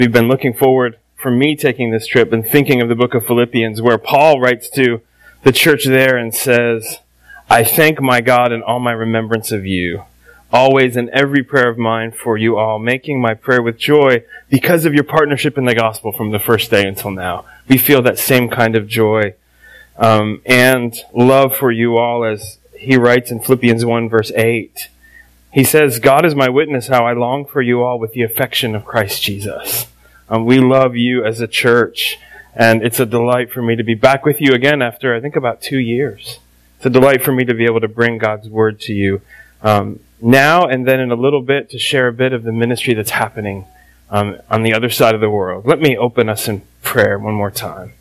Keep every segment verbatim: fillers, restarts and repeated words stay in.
we've been looking forward for me taking this trip and thinking of the book of Philippians, where Paul writes to the church there and says, I thank my God in all my remembrance of you, always in every prayer of mine for you all, making my prayer with joy because of your partnership in the gospel from the first day until now. We feel that same kind of joy um, and love for you all, as he writes in Philippians one verse eight. He says, God is my witness how I long for you all with the affection of Christ Jesus. Um, we love you as a church, and it's a delight for me to be back with you again after, I think, about two years. It's a delight for me to be able to bring God's word to you um, now and then in a little bit to share a bit of the ministry that's happening um, on the other side of the world. Let me open us in prayer one more time.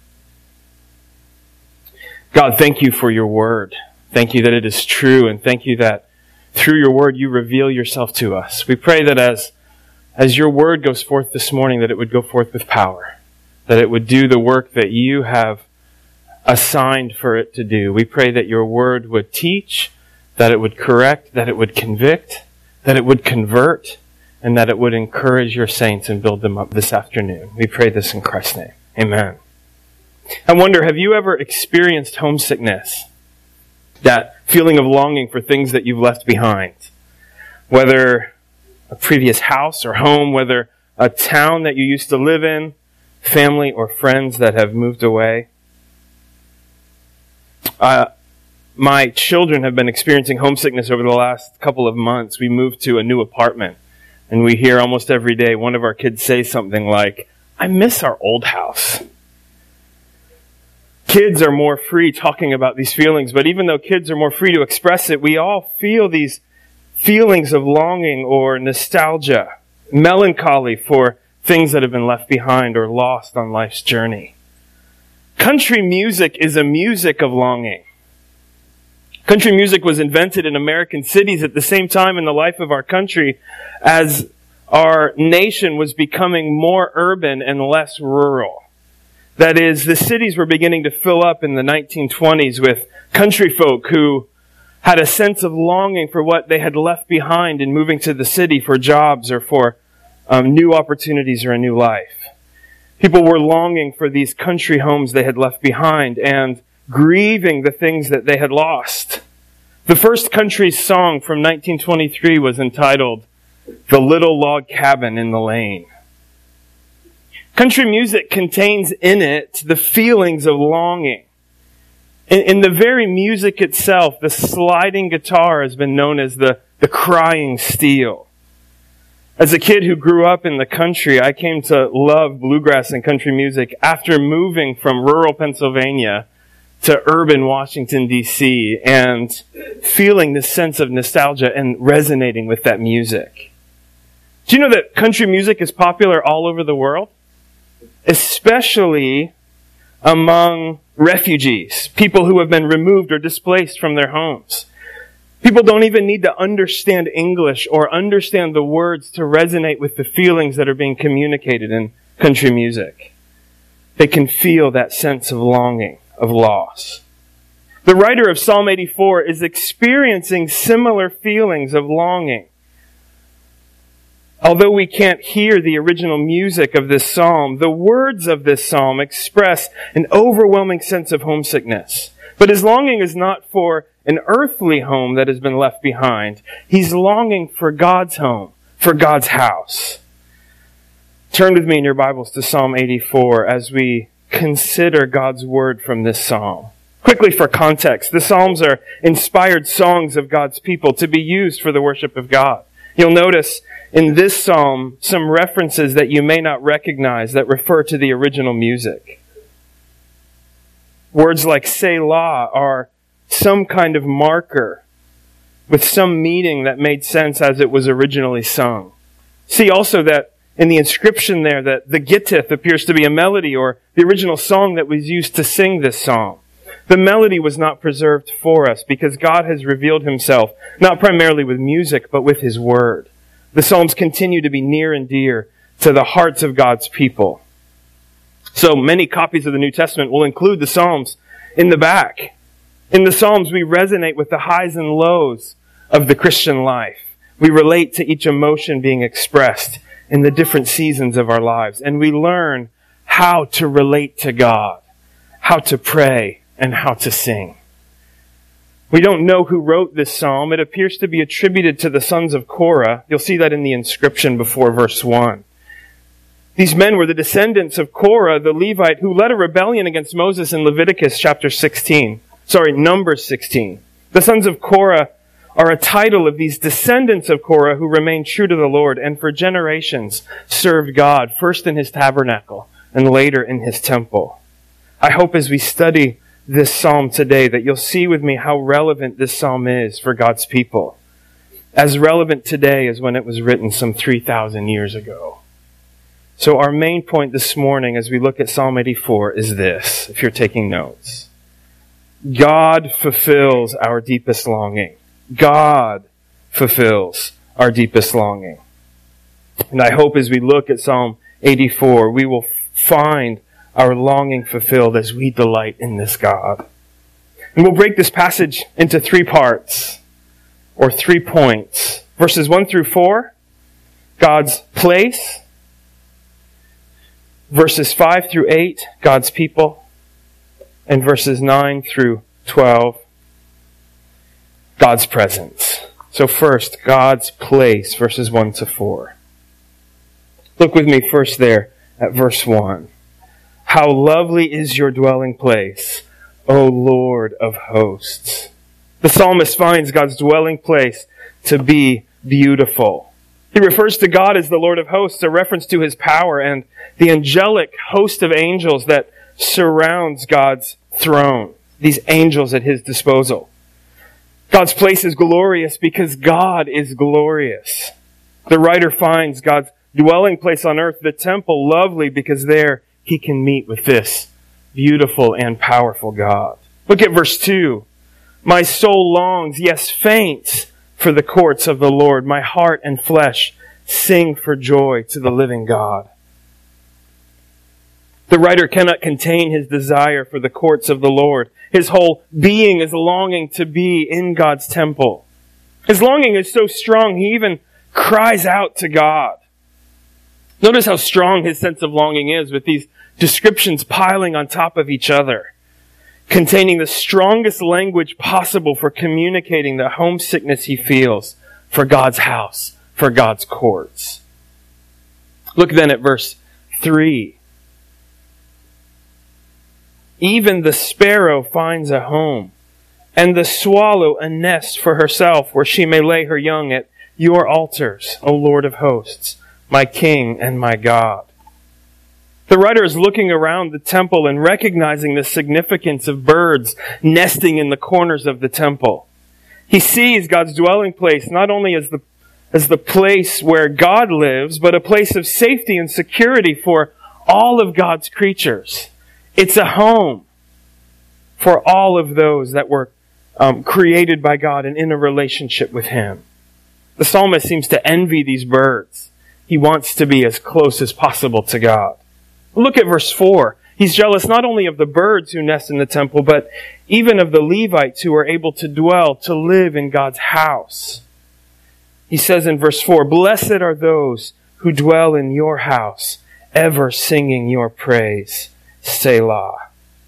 God, thank you for your word. Thank you that it is true, and thank you that through your word you reveal yourself to us. We pray that as, as your word goes forth this morning, that it would go forth with power, that it would do the work that you have assigned for it to do. We pray that your word would teach, that it would correct, that it would convict, that it would convert, and that it would encourage your saints and build them up this afternoon. We pray this in Christ's name. Amen. I wonder, have you ever experienced homesickness? That feeling of longing for things that you've left behind. Whether a previous house or home, whether a town that you used to live in, family or friends that have moved away. Uh, my children have been experiencing homesickness over the last couple of months. We moved to a new apartment, and we hear almost every day one of our kids say something like, I miss our old house. Kids are more free talking about these feelings, but even though kids are more free to express it, we all feel these feelings of longing or nostalgia, melancholy for things that have been left behind or lost on life's journey. Country music is a music of longing. Country music was invented in American cities at the same time in the life of our country as our nation was becoming more urban and less rural. That is, the cities were beginning to fill up in the nineteen twenties with country folk who had a sense of longing for what they had left behind in moving to the city for jobs or for um, new opportunities or a new life. People were longing for these country homes they had left behind and grieving the things that they had lost. The first country song from nineteen twenty-three was entitled, The Little Log Cabin in the Lane. Country music contains in it the feelings of longing. In, in the very music itself, the sliding guitar has been known as the, the crying steel. As a kid who grew up in the country, I came to love bluegrass and country music after moving from rural Pennsylvania to urban Washington, D C, and feeling this sense of nostalgia and resonating with that music. Do you know that country music is popular all over the world? Especially among refugees, people who have been removed or displaced from their homes. People don't even need to understand English or understand the words to resonate with the feelings that are being communicated in country music. They can feel that sense of longing, of loss. The writer of Psalm eighty-four is experiencing similar feelings of longing. Although we can't hear the original music of this psalm, the words of this psalm express an overwhelming sense of homesickness. But his longing is not for an earthly home that has been left behind. He's longing for God's home, for God's house. Turn with me in your Bibles to Psalm eighty-four as we consider God's word from this psalm. Quickly for context, the psalms are inspired songs of God's people to be used for the worship of God. You'll notice in this psalm some references that you may not recognize that refer to the original music. Words like Selah are some kind of marker with some meaning that made sense as it was originally sung. See also that in the inscription there that the Gittith appears to be a melody or the original song that was used to sing this psalm. The melody was not preserved for us because God has revealed himself not primarily with music but with his word. The Psalms continue to be near and dear to the hearts of God's people. So many copies of the New Testament will include the Psalms in the back. In the Psalms, we resonate with the highs and lows of the Christian life. We relate to each emotion being expressed in the different seasons of our lives. And we learn how to relate to God, how to pray, and how to sing. We don't know who wrote this psalm. It appears to be attributed to the sons of Korah. You'll see that in the inscription before verse one. These men were the descendants of Korah, the Levite, who led a rebellion against Moses in Leviticus chapter sixteen. Sorry, Numbers sixteen. The sons of Korah are a title of these descendants of Korah who remained true to the Lord and for generations served God, first in his tabernacle and later in his temple. I hope as we study this psalm today that you'll see with me how relevant this psalm is for God's people. As relevant today as when it was written some three thousand years ago. So our main point this morning as we look at Psalm eighty-four is this, if you're taking notes. God fulfills our deepest longing. God fulfills our deepest longing. And I hope as we look at Psalm eighty-four, we will find our longing fulfilled as we delight in this God. And we'll break this passage into three parts, or three points. Verses one through four, God's place. Verses five through eight, God's people. And verses nine through twelve, God's presence. So first, God's place, verses one to four. Look with me first there at verse one. How lovely is your dwelling place, O Lord of hosts. The psalmist finds God's dwelling place to be beautiful. He refers to God as the Lord of hosts, a reference to his power and the angelic host of angels that surrounds God's throne. These angels at his disposal. God's place is glorious because God is glorious. The writer finds God's dwelling place on earth, the temple, lovely because there he can meet with this beautiful and powerful God. Look at verse two. My soul longs, yes, faints for the courts of the Lord. My heart and flesh sing for joy to the living God. The writer cannot contain his desire for the courts of the Lord. His whole being is longing to be in God's temple. His longing is so strong, he even cries out to God. Notice how strong his sense of longing is with these descriptions piling on top of each other, containing the strongest language possible for communicating the homesickness he feels for God's house, for God's courts. Look then at verse three. Even the sparrow finds a home, and the swallow a nest for herself where she may lay her young at your altars, O Lord of hosts, my King and my God. The writer is looking around the temple and recognizing the significance of birds nesting in the corners of the temple. He sees God's dwelling place not only as the, as the place where God lives, but a place of safety and security for all of God's creatures. It's a home for all of those that were um, created by God and in a relationship with him. The psalmist seems to envy these birds. He wants to be as close as possible to God. Look at verse four. He's jealous not only of the birds who nest in the temple, but even of the Levites who are able to dwell, to live in God's house. He says in verse four, blessed are those who dwell in your house, ever singing your praise. Selah.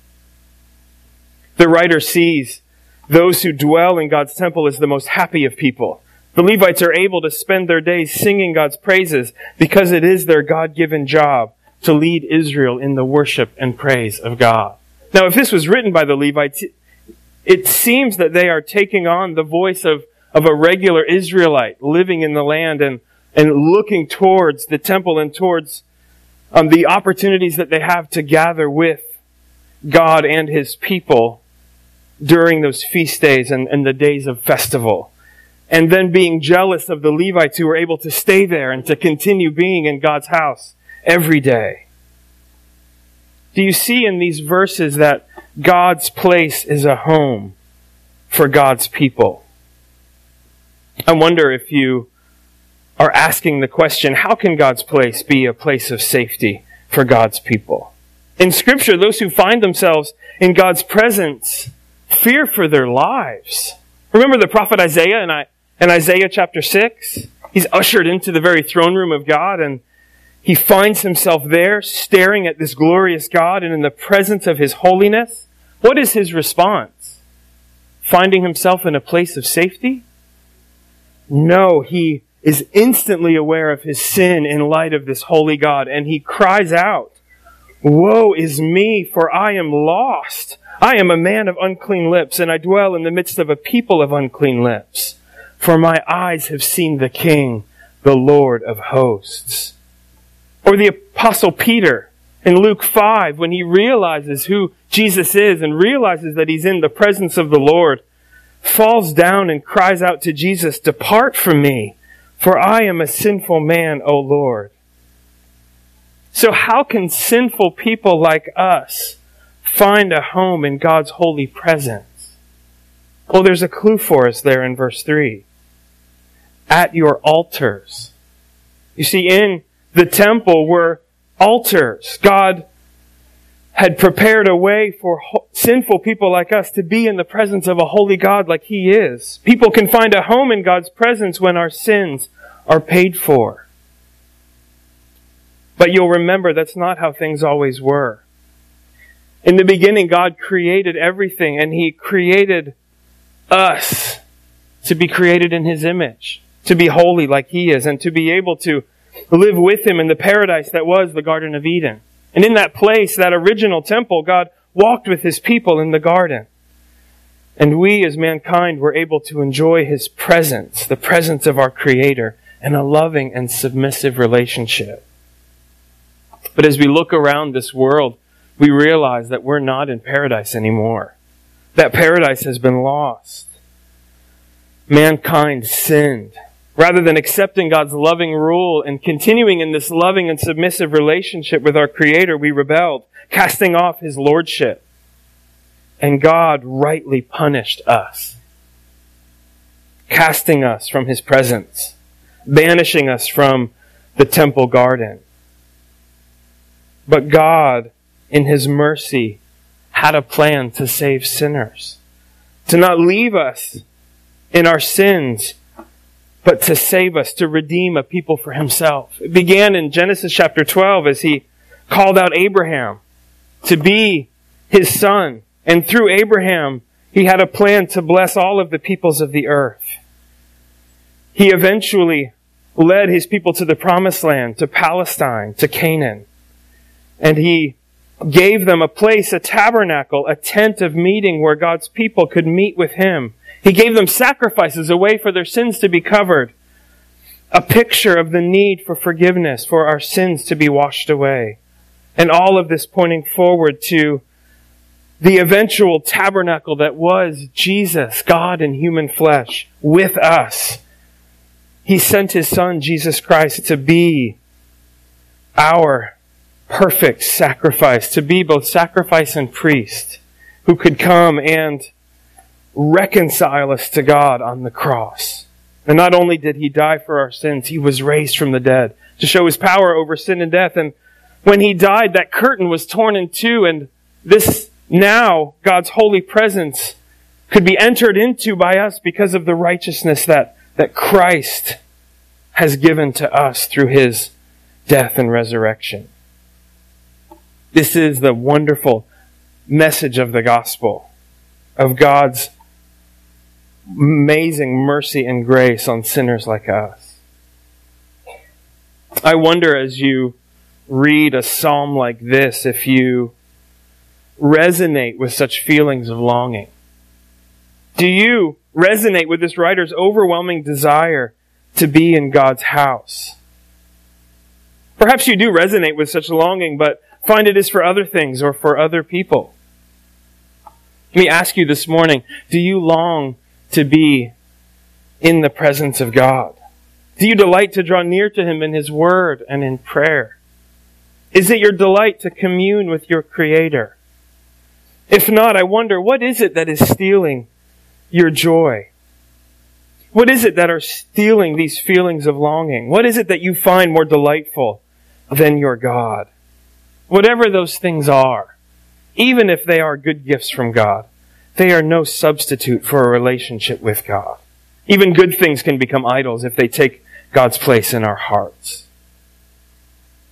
The writer sees those who dwell in God's temple as the most happy of people. The Levites are able to spend their days singing God's praises because it is their God-given job to lead Israel in the worship and praise of God. Now, if this was written by the Levites, it seems that they are taking on the voice of, of a regular Israelite living in the land and, and looking towards the temple and towards um, the opportunities that they have to gather with God and his people during those feast days and, and the days of festival. And then being jealous of the Levites who were able to stay there and to continue being in God's house every day. Do you see in these verses that God's place is a home for God's people? I wonder if you are asking the question, how can God's place be a place of safety for God's people? In Scripture, those who find themselves in God's presence fear for their lives. Remember the prophet Isaiah in, I, in Isaiah chapter six? He's ushered into the very throne room of God, and, he finds himself there staring at this glorious God and in the presence of his holiness, what is his response? Finding himself in a place of safety? No, he is instantly aware of his sin in light of this holy God, and he cries out, "Woe is me, for I am lost. I am a man of unclean lips, and I dwell in the midst of a people of unclean lips. For my eyes have seen the King, the Lord of hosts." Or the Apostle Peter in Luke five, when he realizes who Jesus is and realizes that he's in the presence of the Lord, falls down and cries out to Jesus, "Depart from me, for I am a sinful man, O Lord." So how can sinful people like us find a home in God's holy presence? Well, there's a clue for us there in verse three. At your altars. You see, in the temple were altars. God had prepared a way for ho- sinful people like us to be in the presence of a holy God like He is. People can find a home in God's presence when our sins are paid for. But you'll remember that's not how things always were. In the beginning, God created everything, and He created us to be created in His image, to be holy like He is, and to be able to live with Him in the paradise that was the Garden of Eden. And in that place, that original temple, God walked with His people in the garden. And we as mankind were able to enjoy His presence, the presence of our Creator, in a loving and submissive relationship. But as we look around this world, we realize that we're not in paradise anymore. That paradise has been lost. Mankind sinned. Rather than accepting God's loving rule and continuing in this loving and submissive relationship with our Creator, we rebelled, casting off His lordship. And God rightly punished us, casting us from His presence, banishing us from the temple garden. But God, in His mercy, had a plan to save sinners, to not leave us in our sins, but to save us, to redeem a people for Himself. It began in Genesis chapter twelve as He called out Abraham to be His son. And through Abraham, He had a plan to bless all of the peoples of the earth. He eventually led His people to the promised land, to Palestine, to Canaan. And He gave them a place, a tabernacle, a tent of meeting where God's people could meet with Him. He gave them sacrifices, a way for their sins to be covered. A picture of the need for forgiveness, for our sins to be washed away. And all of this pointing forward to the eventual tabernacle that was Jesus, God in human flesh, with us. He sent His Son, Jesus Christ, to be our perfect sacrifice, to be both sacrifice and priest, who could come and reconcile us to God on the cross. And not only did He die for our sins, He was raised from the dead to show His power over sin and death. And when He died, that curtain was torn in two, and this now, God's holy presence, could be entered into by us because of the righteousness that, that Christ has given to us through His death and resurrection. This is the wonderful message of the gospel, of God's amazing mercy and grace on sinners like us. I wonder, as you read a psalm like this, if you resonate with such feelings of longing. Do you resonate with this writer's overwhelming desire to be in God's house? Perhaps you do resonate with such longing, but find it is for other things or for other people. Let me ask you this morning, do you long to be in the presence of God? Do you delight to draw near to Him in His Word and in prayer? Is it your delight to commune with your Creator? If not, I wonder, what is it that is stealing your joy? What is it that are stealing these feelings of longing? What is it that you find more delightful than your God? Whatever those things are, even if they are good gifts from God, they are no substitute for a relationship with God. Even good things can become idols if they take God's place in our hearts.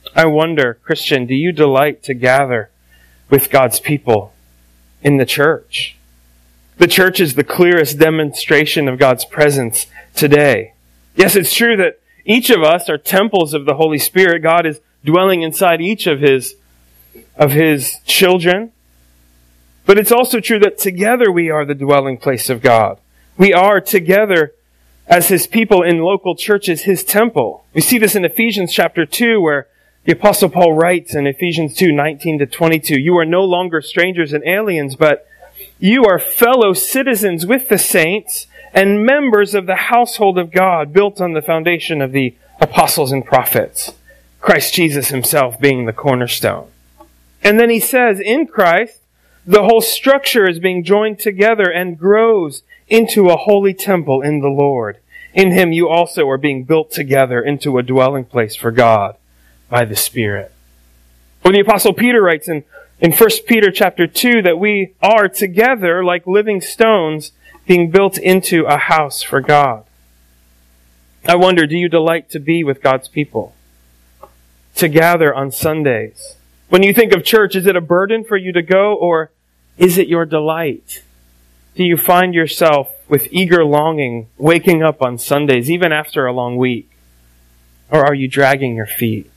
I wonder, Christian, do you delight to gather with God's people in the church? The church is the clearest demonstration of God's presence today. Yes, it's true that each of us are temples of the Holy Spirit. God is dwelling inside each of His, of His children. But it's also true that together we are the dwelling place of God. We are together as His people in local churches, His temple. We see this in Ephesians chapter two, where the Apostle Paul writes in Ephesians two, nineteen to twenty-two, "You are no longer strangers and aliens, but you are fellow citizens with the saints and members of the household of God, built on the foundation of the apostles and prophets, Christ Jesus Himself being the cornerstone." And then he says, in Christ, the whole structure is being joined together and grows into a holy temple in the Lord. In Him you also are being built together into a dwelling place for God by the Spirit. Or the Apostle Peter writes in, in First Peter chapter two that we are together like living stones being built into a house for God. I wonder, do you delight to be with God's people? To gather on Sundays? When you think of church, is it a burden for you to go, or is it your delight? Do you find yourself with eager longing waking up on Sundays, even after a long week? Or are you dragging your feet?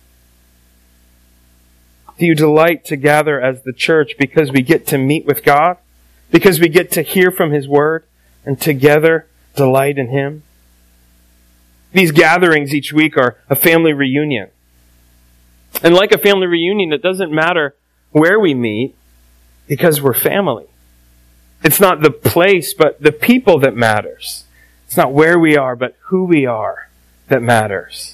Do you delight to gather as the church because we get to meet with God? Because we get to hear from His Word and together delight in Him? These gatherings each week are a family reunion. And like a family reunion, it doesn't matter where we meet because we're family. It's not the place, but the people that matters. It's not where we are, but who we are that matters.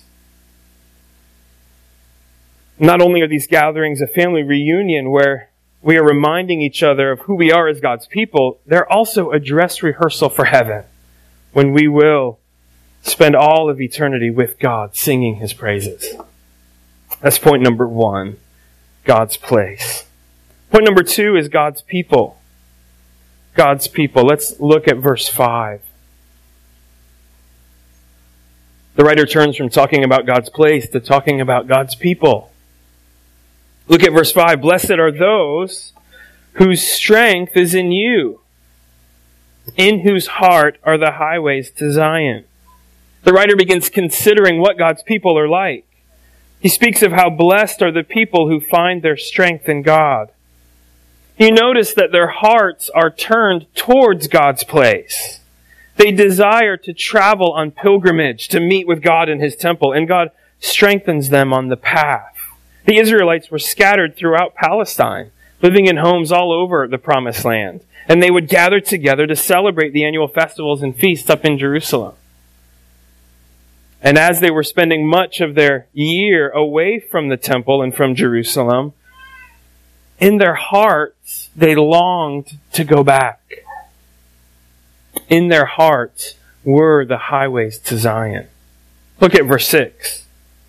Not only are these gatherings a family reunion where we are reminding each other of who we are as God's people, they're also a dress rehearsal for heaven, when we will spend all of eternity with God singing His praises. That's point number one, God's place. Point number two is God's people. God's people. Let's look at verse five. The writer turns from talking about God's place to talking about God's people. Look at verse five. "Blessed are those whose strength is in you, in whose heart are the highways to Zion." The writer begins considering what God's people are like. He speaks of how blessed are the people who find their strength in God. You notice that their hearts are turned towards God's place. They desire to travel on pilgrimage to meet with God in His temple, and God strengthens them on the path. The Israelites were scattered throughout Palestine, living in homes all over the Promised Land, and they would gather together to celebrate the annual festivals and feasts up in Jerusalem. And as they were spending much of their year away from the temple and from Jerusalem, in their hearts, they longed to go back. In their hearts were the highways to Zion. Look at verse six.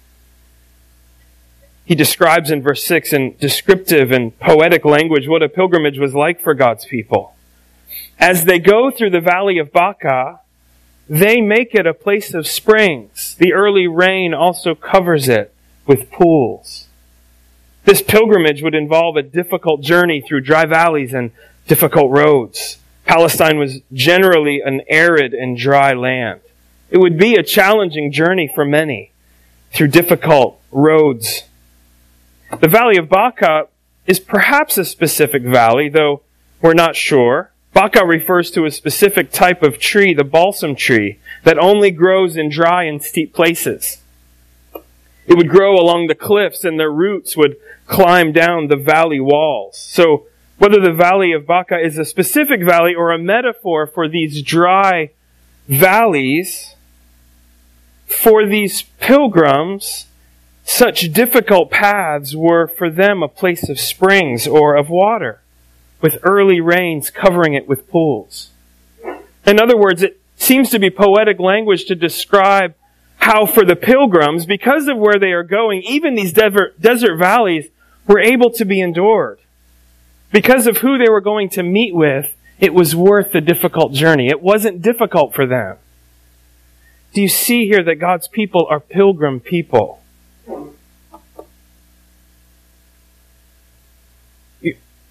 He describes in verse six in descriptive and poetic language what a pilgrimage was like for God's people. As they go through the valley of Baca, they make it a place of springs. The early rain also covers it with pools. This pilgrimage would involve a difficult journey through dry valleys and difficult roads. Palestine was generally an arid and dry land. It would be a challenging journey for many through difficult roads. The valley of Baca is perhaps a specific valley, though we're not sure. Baca refers to a specific type of tree, the balsam tree, that only grows in dry and steep places. It would grow along the cliffs, and their roots would climb down the valley walls. So whether the valley of Baca is a specific valley or a metaphor for these dry valleys, for these pilgrims, such difficult paths were for them a place of springs or of water, with early rains covering it with pools. In other words, it seems to be poetic language to describe how for the pilgrims, because of where they are going, even these desert, desert valleys were able to be endured. Because of who they were going to meet with, it was worth the difficult journey. It wasn't difficult for them. Do you see here that God's people are pilgrim people?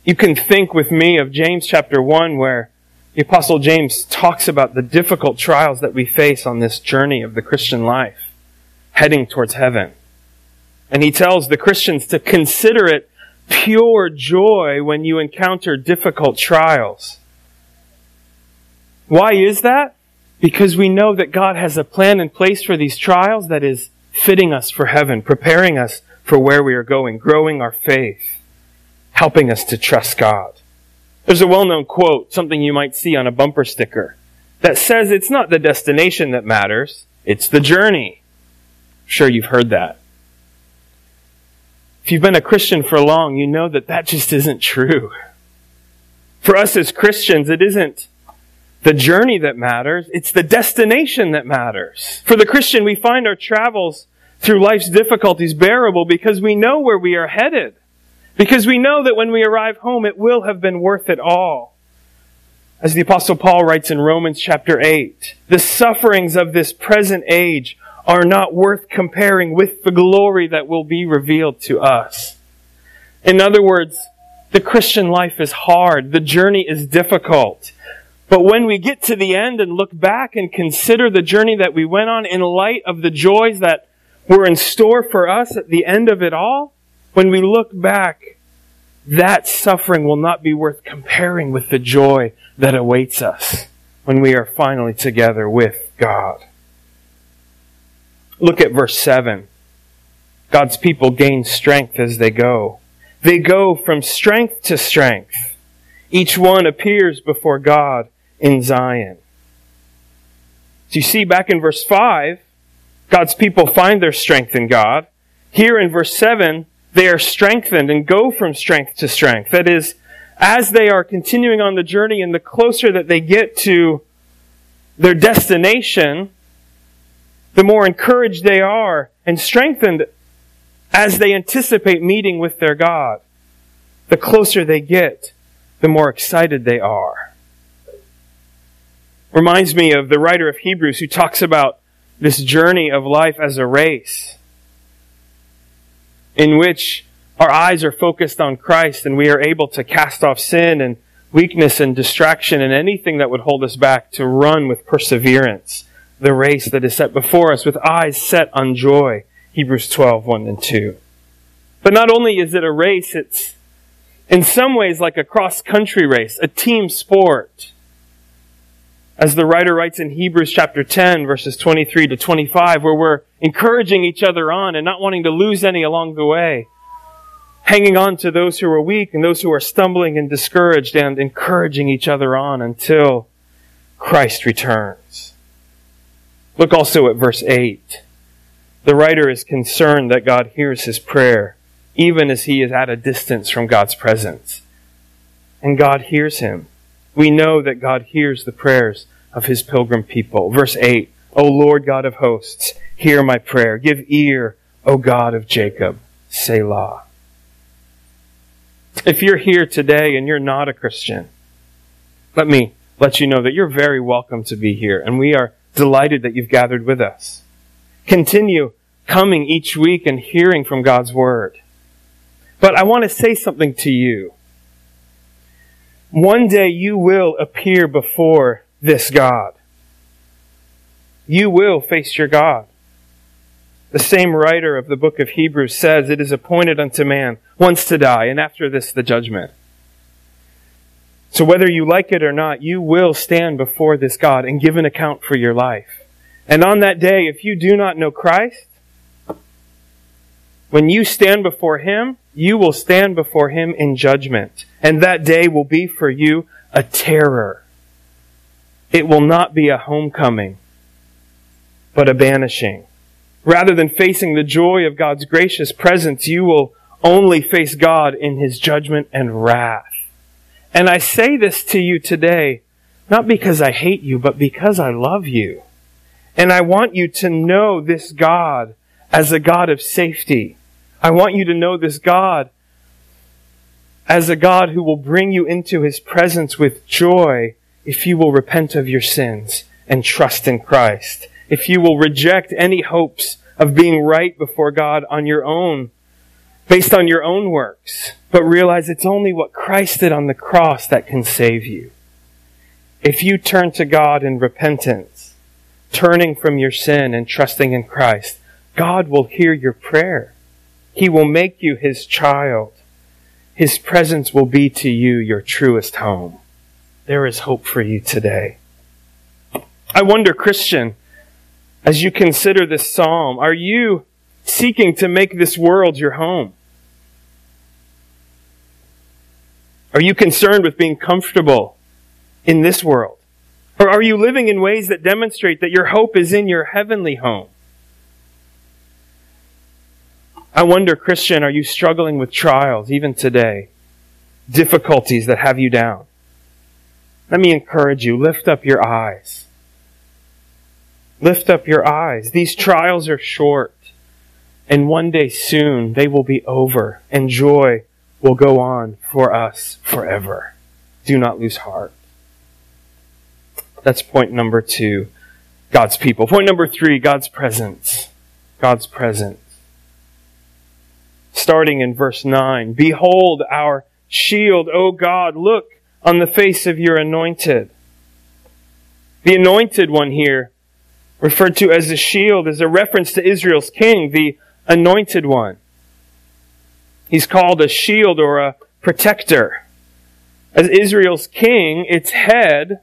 You can think with me of James chapter one, where the Apostle James talks about the difficult trials that we face on this journey of the Christian life, heading towards heaven. And he tells the Christians to consider it pure joy when you encounter difficult trials. Why is that? Because we know that God has a plan in place for these trials that is fitting us for heaven, preparing us for where we are going, growing our faith, helping us to trust God. There's a well-known quote, something you might see on a bumper sticker, that says it's not the destination that matters, it's the journey. I'm sure you've heard that. If you've been a Christian for long, you know that that just isn't true. For us as Christians, it isn't the journey that matters, it's the destination that matters. For the Christian, we find our travels through life's difficulties bearable because we know where we are headed. Because we know that when we arrive home, it will have been worth it all. As the Apostle Paul writes in Romans chapter eight, the sufferings of this present age are not worth comparing with the glory that will be revealed to us. In other words, the Christian life is hard. The journey is difficult. But when we get to the end and look back and consider the journey that we went on in light of the joys that were in store for us at the end of it all, when we look back, that suffering will not be worth comparing with the joy that awaits us when we are finally together with God. Look at verse seven. God's people gain strength as they go. They go from strength to strength. Each one appears before God in Zion. So you see back in verse five, God's people find their strength in God. Here in verse seven, they are strengthened and go from strength to strength. That is, as they are continuing on the journey and the closer that they get to their destination, the more encouraged they are and strengthened as they anticipate meeting with their God. The closer they get, the more excited they are. Reminds me of the writer of Hebrews who talks about this journey of life as a race in which our eyes are focused on Christ and we are able to cast off sin and weakness and distraction and anything that would hold us back to run with perseverance the race that is set before us with eyes set on joy. Hebrews twelve, one and two. But not only is it a race, it's in some ways like a cross-country race, a team sport. As the writer writes in Hebrews chapter ten, verses twenty-three to twenty-five, where we're encouraging each other on and not wanting to lose any along the way. Hanging on to those who are weak and those who are stumbling and discouraged and encouraging each other on until Christ returns. Look also at verse eight. The writer is concerned that God hears his prayer, even as he is at a distance from God's presence. And God hears him. We know that God hears the prayers of his pilgrim people. Verse eight, O Lord God of hosts, hear my prayer. Give ear, O God of Jacob. Selah. If you're here today and you're not a Christian, let me let you know that you're very welcome to be here, and we are delighted that you've gathered with us. Continue coming each week and hearing from God's Word. But I want to say something to you. One day you will appear before this God. You will face your God. The same writer of the book of Hebrews says, it is appointed unto man once to die, and after this the judgment. So whether you like it or not, you will stand before this God and give an account for your life. And on that day, if you do not know Christ, when you stand before Him, you will stand before Him in judgment. And that day will be for you a terror. It will not be a homecoming, but a banishing. Rather than facing the joy of God's gracious presence, you will only face God in His judgment and wrath. And I say this to you today, not because I hate you, but because I love you. And I want you to know this God as a God of safety. I want you to know this God as a God who will bring you into His presence with joy if you will repent of your sins and trust in Christ. If you will reject any hopes of being right before God on your own, based on your own works, but realize it's only what Christ did on the cross that can save you. If you turn to God in repentance, turning from your sin and trusting in Christ, God will hear your prayer. He will make you His child. His presence will be to you your truest home. There is hope for you today. I wonder, Christian, as you consider this psalm, are you seeking to make this world your home? Are you concerned with being comfortable in this world? Or are you living in ways that demonstrate that your hope is in your heavenly home? I wonder, Christian, are you struggling with trials even today? Difficulties that have you down? Let me encourage you, lift up your eyes. Lift up your eyes. These trials are short, and one day soon they will be over, and joy will go on for us forever. Do not lose heart. That's point number two, God's people. Point number three, God's presence. God's presence. Starting in verse nine, behold our shield, O God, look on the face of your anointed. The anointed one here, referred to as a shield, is a reference to Israel's king, the anointed one. He's called a shield or a protector. As Israel's king, its head,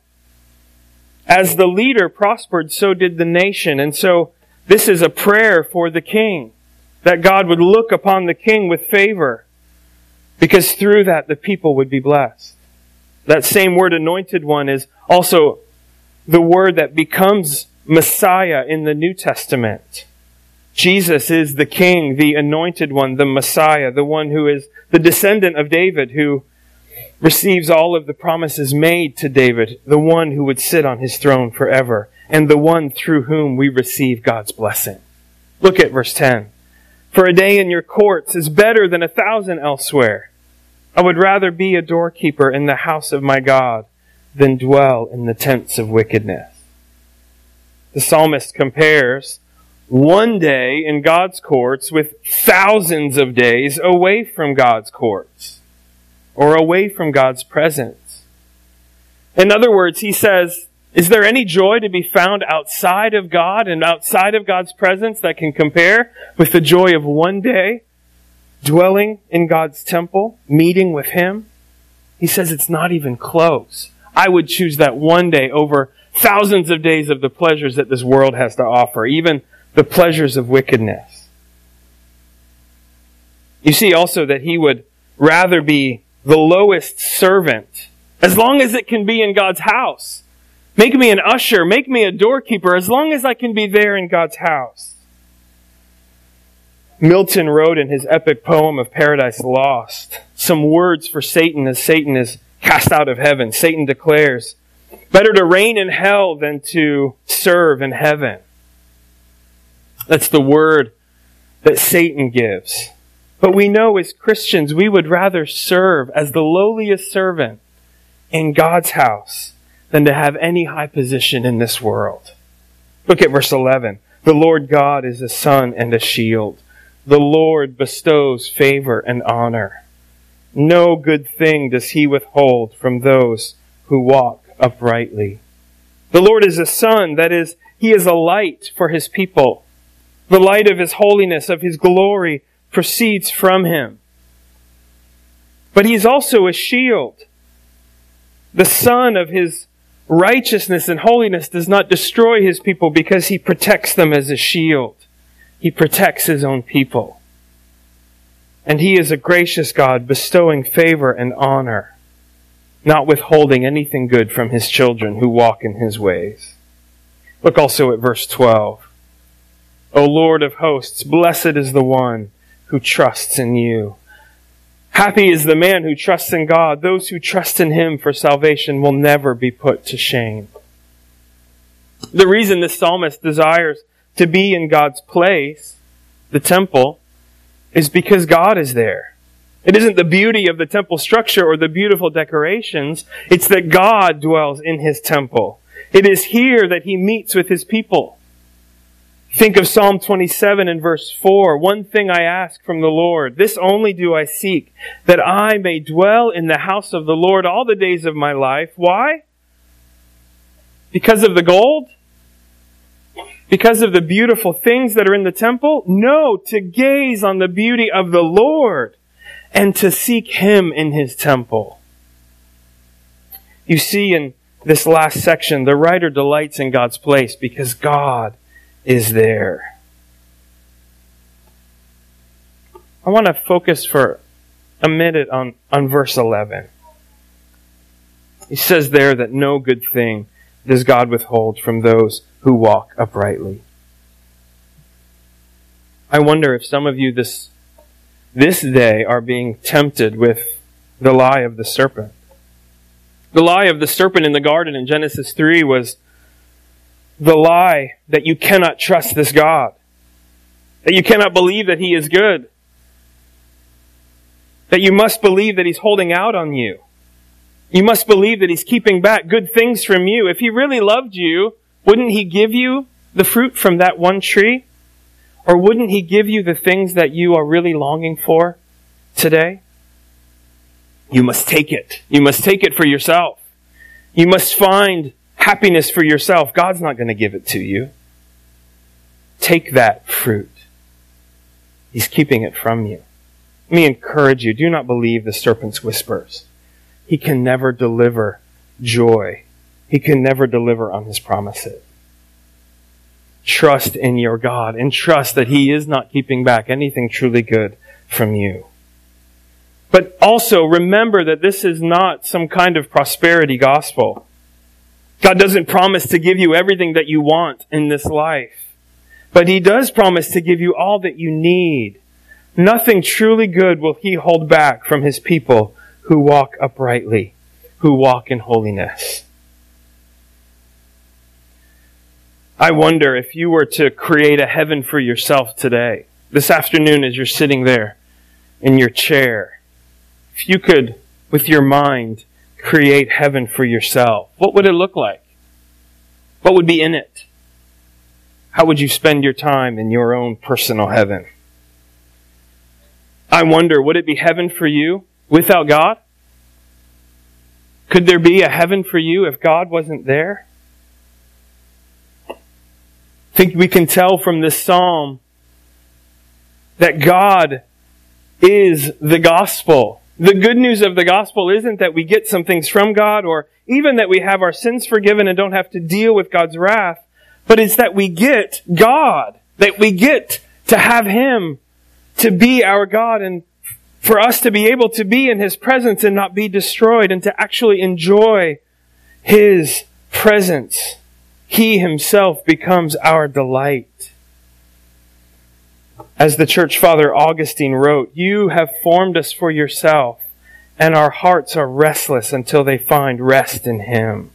as the leader prospered, so did the nation. And so this is a prayer for the king, that God would look upon the king with favor, because through that the people would be blessed. That same word, anointed one, is also the word that becomes Messiah in the New Testament. Jesus is the King, the anointed one, the Messiah, the one who is the descendant of David, who receives all of the promises made to David, the one who would sit on his throne forever, and the one through whom we receive God's blessing. Look at verse ten. For a day in your courts is better than a thousand elsewhere. I would rather be a doorkeeper in the house of my God than dwell in the tents of wickedness. The psalmist compares one day in God's courts with thousands of days away from God's courts, or away from God's presence. In other words, he says, is there any joy to be found outside of God and outside of God's presence that can compare with the joy of one day dwelling in God's temple, meeting with Him? He says it's not even close. I would choose that one day over thousands of days of the pleasures that this world has to offer, even the pleasures of wickedness. You see also that he would rather be the lowest servant, as long as it can be in God's house. Make me an usher, make me a doorkeeper, as long as I can be there in God's house. Milton wrote in his epic poem of Paradise Lost some words for Satan as Satan is cast out of heaven. Satan declares, better to reign in hell than to serve in heaven. That's the word that Satan gives. But we know as Christians, we would rather serve as the lowliest servant in God's house than to have any high position in this world. Look at verse eleven. The Lord God is a sun and a shield. The Lord bestows favor and honor. No good thing does He withhold from those who walk uprightly. The Lord is a sun, that is, He is a light for His people. The light of His holiness, of His glory, proceeds from Him. But He is also a shield. The sun of His righteousness and holiness does not destroy His people because He protects them as a shield. He protects His own people. And He is a gracious God, bestowing favor and honor, not withholding anything good from His children who walk in His ways. Look also at verse twelve. O Lord of hosts, blessed is the one who trusts in you. Happy is the man who trusts in God. Those who trust in Him for salvation will never be put to shame. The reason the psalmist desires to be in God's place, the temple, is because God is there. It isn't the beauty of the temple structure or the beautiful decorations. It's that God dwells in His temple. It is here that He meets with His people. Think of Psalm twenty-seven and verse four. One thing I ask from the Lord, this only do I seek, that I may dwell in the house of the Lord all the days of my life. Why? Because of the gold? Because of the beautiful things that are in the temple? No, to gaze on the beauty of the Lord and to seek Him in His temple. You see in this last section, the writer delights in God's place because God is there. I want to focus for a minute on, on verse eleven. He says there that no good thing does God withhold from those who walk uprightly. I wonder if some of you this, this day are being tempted with the lie of the serpent. The lie of the serpent in the garden in Genesis three was the lie that you cannot trust this God, that you cannot believe that He is good, that you must believe that He's holding out on you. You must believe that He's keeping back good things from you. If He really loved you, wouldn't He give you the fruit from that one tree? Or wouldn't He give you the things that you are really longing for today? You must take it. You must take it for yourself. You must find happiness for yourself. God's not going to give it to you. Take that fruit. He's keeping it from you. Let me encourage you, do not believe the serpent's whispers. He can never deliver joy. He can never deliver on His promises. Trust in your God and trust that He is not keeping back anything truly good from you. But also remember that this is not some kind of prosperity gospel. God doesn't promise to give you everything that you want in this life. But He does promise to give you all that you need. Nothing truly good will He hold back from His people who walk uprightly, who walk in holiness. I wonder if you were to create a heaven for yourself today, this afternoon as you're sitting there in your chair, if you could, with your mind, create heaven for yourself, what would it look like? What would be in it? How would you spend your time in your own personal heaven? I wonder, would it be heaven for you without God? Could there be a heaven for you if God wasn't there? I think we can tell from this psalm that God is the gospel. The good news of the gospel isn't that we get some things from God or even that we have our sins forgiven and don't have to deal with God's wrath, but it's that we get God, that we get to have Him to be our God and for us to be able to be in His presence and not be destroyed and to actually enjoy His presence. He Himself becomes our delight. As the church father Augustine wrote, "You have formed us for yourself, and our hearts are restless until they find rest in Him."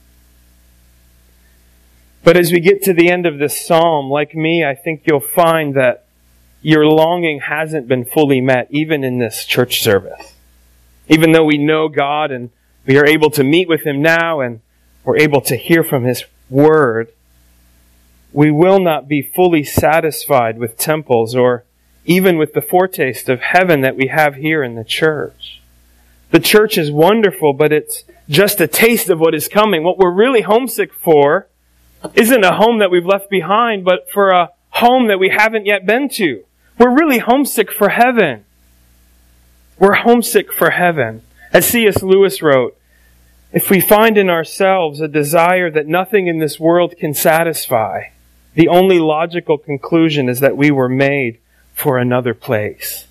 But as we get to the end of this psalm, like me, I think you'll find that your longing hasn't been fully met, even in this church service. Even though we know God and we are able to meet with Him now and we're able to hear from His Word, we will not be fully satisfied with temples or even with the foretaste of heaven that we have here in the church. The church is wonderful, but it's just a taste of what is coming. What we're really homesick for isn't a home that we've left behind, but for a home that we haven't yet been to. We're really homesick for heaven. We're homesick for heaven. As C S Lewis wrote, if we find in ourselves a desire that nothing in this world can satisfy, the only logical conclusion is that we were made for another place.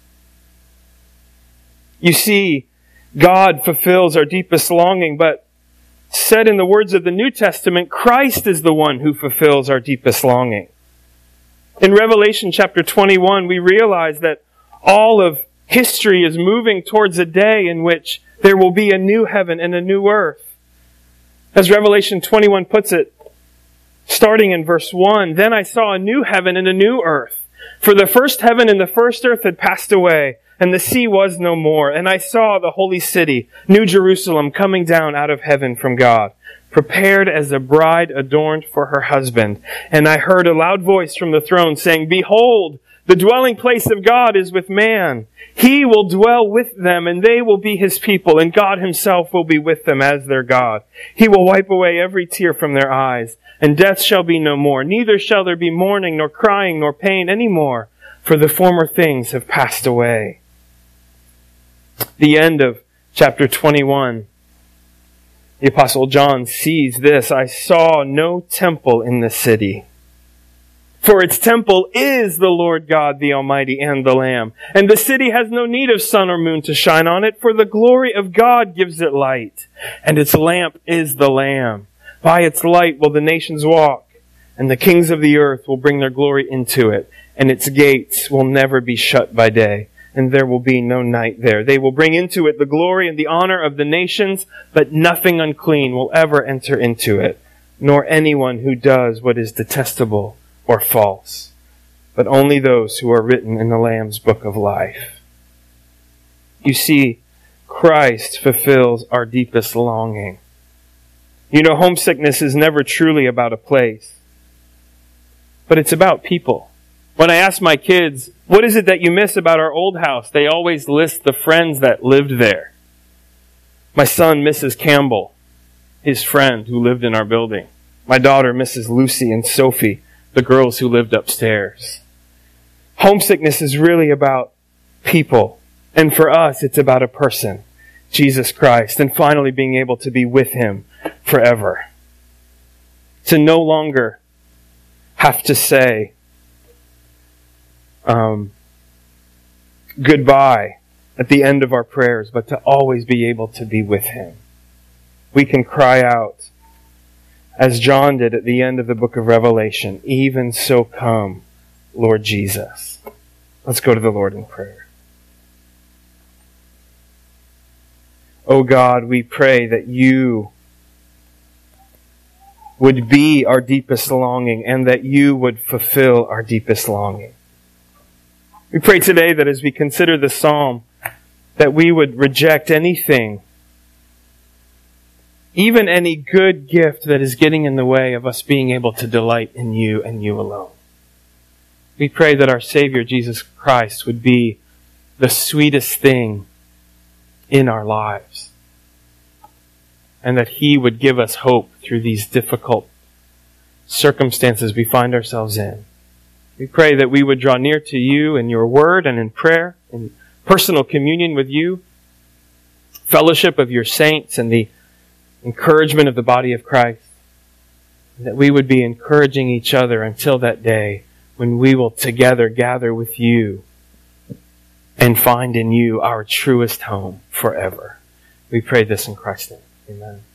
You see, God fulfills our deepest longing, but said in the words of the New Testament, Christ is the one who fulfills our deepest longing. In Revelation chapter twenty-one, we realize that all of history is moving towards a day in which there will be a new heaven and a new earth. As Revelation twenty-one puts it, starting in verse one, "Then I saw a new heaven and a new earth. For the first heaven and the first earth had passed away, and the sea was no more. And I saw the holy city, New Jerusalem, coming down out of heaven from God, prepared as a bride adorned for her husband. And I heard a loud voice from the throne saying, Behold, the dwelling place of God is with man. He will dwell with them, and they will be His people, and God Himself will be with them as their God. He will wipe away every tear from their eyes, and death shall be no more. Neither shall there be mourning, nor crying, nor pain any more, for the former things have passed away. The end of chapter twenty-one. The Apostle John sees this. I saw no temple in the city, for its temple is the Lord God, the Almighty, and the Lamb. And the city has no need of sun or moon to shine on it, for the glory of God gives it light, and its lamp is the Lamb. By its light will the nations walk, and the kings of the earth will bring their glory into it, and its gates will never be shut by day, and there will be no night there. They will bring into it the glory and the honor of the nations, but nothing unclean will ever enter into it, nor anyone who does what is detestable or false, but only those who are written in the Lamb's book of life. You see, Christ fulfills our deepest longing. You know, homesickness is never truly about a place, but it's about people. When I ask my kids, what is it that you miss about our old house? They always list the friends that lived there. My son, Missus Campbell, his friend who lived in our building. My daughter, Missus Lucy and Sophie, the girls who lived upstairs. Homesickness is really about people. And for us, it's about a person, Jesus Christ, and finally being able to be with Him forever. To no longer have to say um, goodbye at the end of our prayers, but to always be able to be with Him. We can cry out, as John did at the end of the book of Revelation, even so come, Lord Jesus. Let's go to the Lord in prayer. Oh God, we pray that You would be our deepest longing and that You would fulfill our deepest longing. We pray today that as we consider the psalm, that we would reject anything, even any good gift that is getting in the way of us being able to delight in You and You alone. We pray that our Savior, Jesus Christ, would be the sweetest thing in our lives, and that He would give us hope through these difficult circumstances we find ourselves in. We pray that we would draw near to You in Your Word and in prayer, in personal communion with You, fellowship of Your saints, and the encouragement of the body of Christ. That we would be encouraging each other until that day when we will together gather with You and find in You our truest home forever. We pray this in Christ's name. Amen.